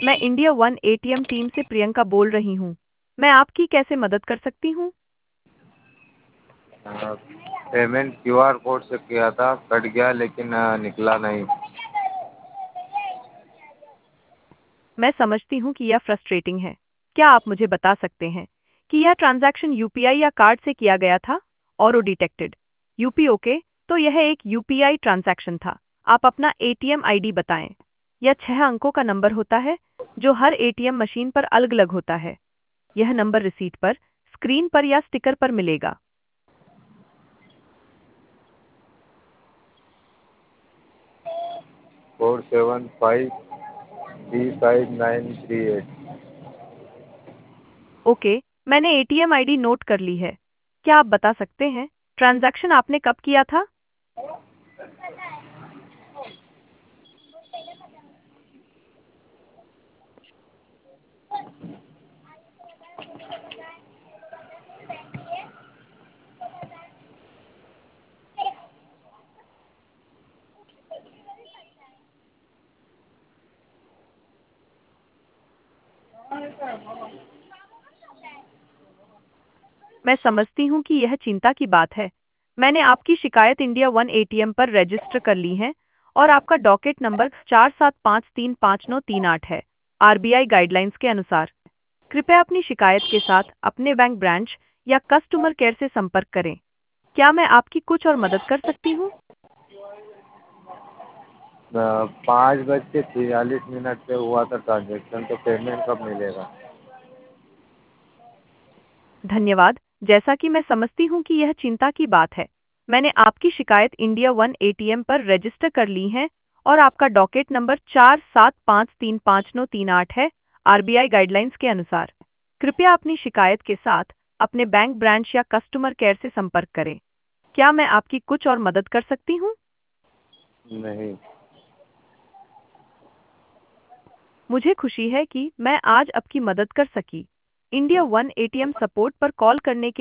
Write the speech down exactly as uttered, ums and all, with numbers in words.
मैं India one ATM team से प्रियंका बोल रही हूँ। मैं आपकी कैसे मदद कर सकती हूँ? अ, पेमेंट क्यूआर कोड से किया था, कट गया लेकिन अ, निकला नहीं। मैं समझती हूँ कि यह फ्रस्ट्रेटिंग है। क्या आप मुझे बता सकते हैं कि यह ट्रांजैक्शन यूपीआई या कार्ड से किया गया था? और वो डिटेक्टेड यूपी ओके, तो यह एक यूपीआई ट्रांजैक्शन था। आप अपना एटीएम आईडी बताएं। यह छह अंकों का नंबर होता है जो हर एटीएम मशीन पर अलग-अलग होता है। यह नंबर रिसीट पर, स्क्रीन पर या स्टिकर पर मिलेगा। Four seven five B five nine three eight. Okay, मैंने एटीएम आईडी नोट कर ली है। क्या आप बता सकते हैं ट्रांजैक्शन आपने कब किया था? मैं समझती हूँ कि यह चिंता की बात है। मैंने आपकी शिकायत इंडिया वन एटीएम पर रजिस्टर कर ली है और आपका डॉकेट नंबर चार सात पाँच तीन पाँच नौ तीन आठ है। आरबीआई गाइडलाइंस के अनुसार कृपया अपनी शिकायत के साथ अपने बैंक ब्रांच या कस्टमर केयर से संपर्क करें। क्या मैं आपकी कुछ और मदद कर सकती हूँ? पाँच बज के छियालीस मिनट पे हुआ था ट्रांजेक्शन, तो पेमेंट कब मिलेगा? धन्यवाद। जैसा कि मैं समझती हूँ कि यह चिंता की बात है, मैंने आपकी शिकायत इंडिया वन एटीएम पर रजिस्टर कर ली है और आपका डॉकेट नंबर चार सात पाँच तीन पाँच नौ तीन आठ है। आरबीआई गाइडलाइंस के अनुसार कृपया अपनी शिकायत के साथ अपने बैंक ब्रांच या कस्टमर केयर से संपर्क करें। क्या मैं आपकी कुछ और मदद कर सकती हूँ? नहीं। मुझे खुशी है कि मैं आज आपकी मदद कर सकी। इंडिया वन एटीएम सपोर्ट पर कॉल करने के